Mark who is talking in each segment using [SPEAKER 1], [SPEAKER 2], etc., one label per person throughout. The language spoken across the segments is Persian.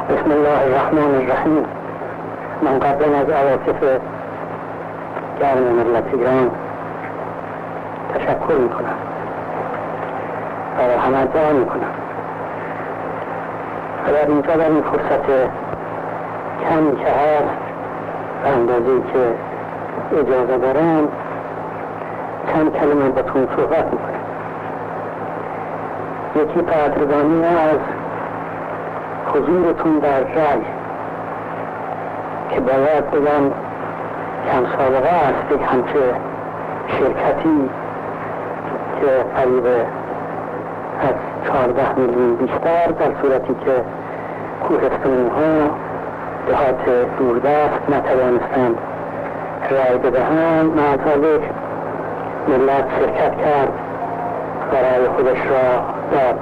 [SPEAKER 1] بسم الله الرحمن الرحیم. من قبل از عواطف گرم ملت ایران تشکر میکنم و همه دعا میکنم و در اینجا در این فرصت کمی که هست به اندازه‌ای که اجازه دارم چند کلمه باتون صحبت میکنم. یکی قدردانی از حضورتون در رای که باید بگم کم سابقه است یک همچه شرکتی که قریب از 14 میلیون بیشتر، در صورتی که کوهستانی ها دهات دوردست نتوانستند رای بدهند، معذالک ملت شرکت کرد و رای خودش را داد.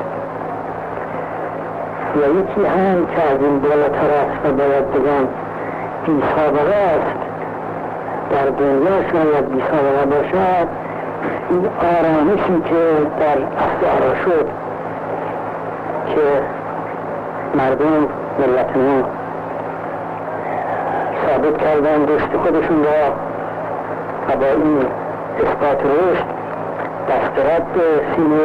[SPEAKER 1] و یکی هم که از این بالاتر است و باید بگم بی سابقه است، در دنیا شاید بی سابقه باشد، این آرامشی که در استعاره شد که مردم ملت ما ثابت کردن رشد خودشون را و با این اثبات رشد دست رد به سینه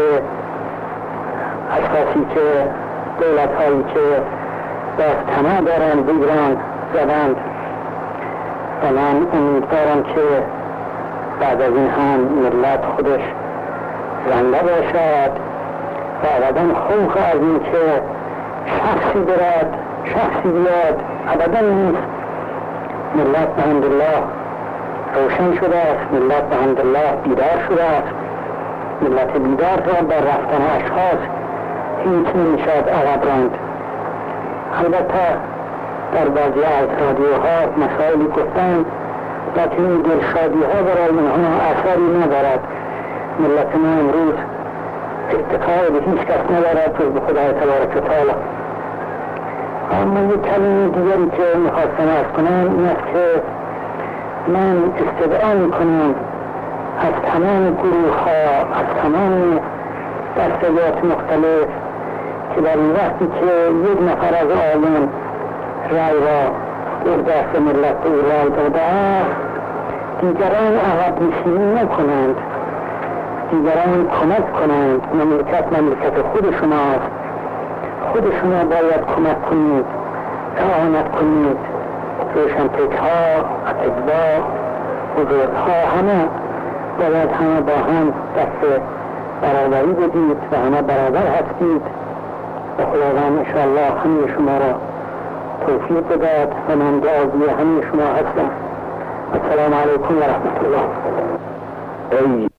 [SPEAKER 1] اشخاصی که دولت هایی که باز طمع دارند بگیرند زدند و من امیدوارم که بعد از این هم ملت خودش زنده باشد و ابدا خوف از این که شخصی برد شخصی بیاد ابدا نیست. ملت بحمدالله روشن شده است، ملت بحمدالله بیدار شده است. ملت بیدار را بر رفتن اشخاص هیچ نمیشد عقب راند. البته در بعضی از رادیوها مسائلی گفتند لیکن این دلشادی ها برای اینها اثری ندارد. ملت ما امروز اتقای به هیچ کس ندارد جز به خدای تبارک و تعالی. اما یک کلمه دیگری که میخواستم عرض کنم این است که من استدعا میکنم از تمام گروه ها، از تمام دستگاهات مختلف که در این وقتی که یک نفر از عالم رای را در دست ملت به رای داده است، دیگران عقب نشینی نکنند، دیگران کمک کنند. مملکت خودشون است، خودشون باید کمک کنید، اعانت کنید. روشنفکر ها، اطباء، بزرگها همه باید همه با هم دست برابری بدید و همه برابر هستید و خداوند انشاءالله همه شما را توفیق بدهد و من دعاوی همه شما هستم. السلام علیکم و رحمت الله.